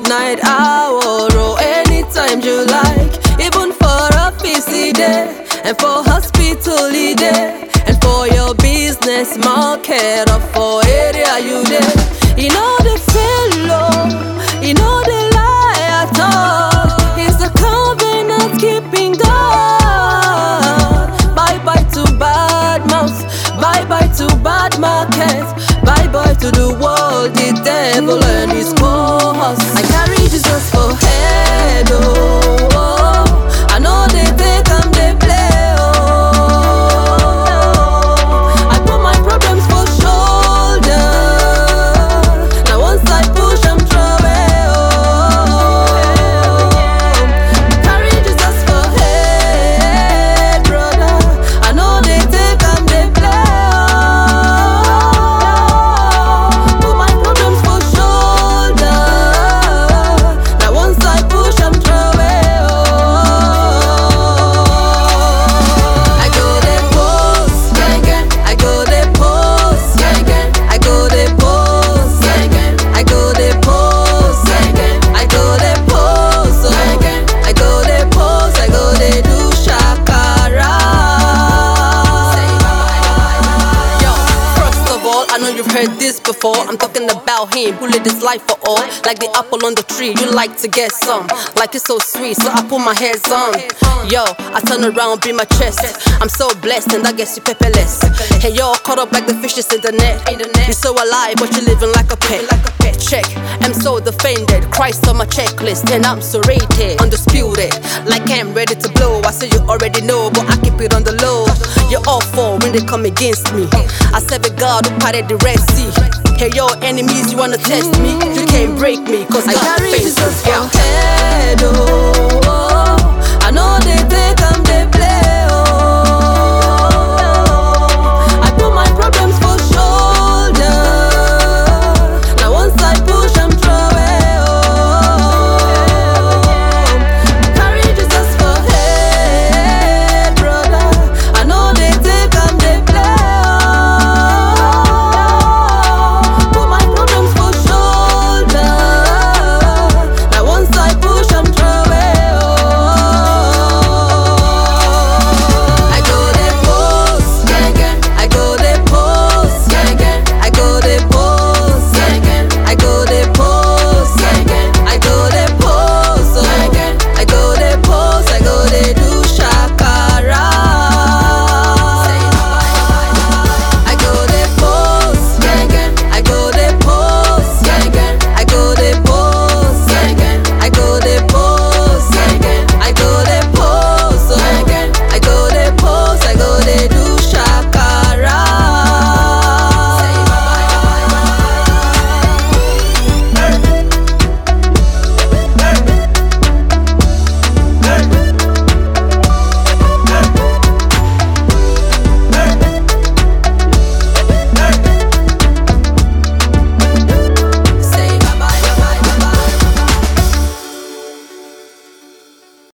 midnight hour or anytime you like. Even for office day and for hospital day and for your business market or for area you there. You know the fellow, you know the lie at all. He's the covenant keeping God. Bye bye to bad mouth, bye bye to bad market, bye bye to the world, the devil and his cohorts. I carry Jesus for head, oh, oh. I know they think I'm the play, oh. I put my problems for shoulder. Now once I push, I'm throwing, oh. Carry Jesus for head, brother. I know they think I'm the play, oh. Put my problems for shoulder. Now once I push, I'm throwing, oh. I go the post, gang gang. I go the post, gang gang. I go the post, gang gang. I go the post, gang gang. I go the post, gang gang. I go the post, I go the do shakara. Yo, first of all, I know you've heard this before. I'm talking about him who lived his life for all. Like the apple on the tree, you like to get some. Like it's so sweet, so I put my heads on. Yo, I turn around, beat my chest. I'm so blessed, and I guess you pepperless. Hey, yo, caught up like the fishes in the net. You're so alive, but you're living like a pet. Check, I'm so defended. Christ on my checklist, and I'm so rated, undisputed. Like I'm ready to blow. I say you already know, but I keep it on the low. You're all for when they come against me. I serve a God who parted the Red Sea. Hey, yo, enemies, you wanna test me? You can't break me, cause I God carry faces Jesus for out. head, oh, oh. I know they think I'm the